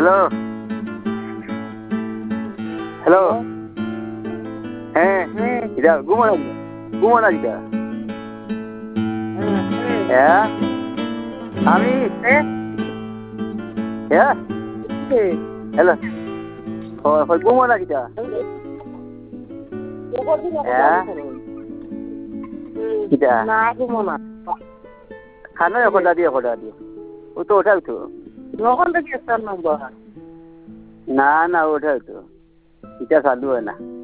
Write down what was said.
hello hello হ্যাঁ এটা ঘুমোনা কিটা হ্যাঁ আমি হ্যাঁ হ্যালো ঘুমোনা কিটা হ্যাঁ কিটা না ঘুমোনা খানো খোদা দিও ও তো ওঠাও তো যখন থেকে একটা নম্বর না ওঠাও তো এটা চালু হয় না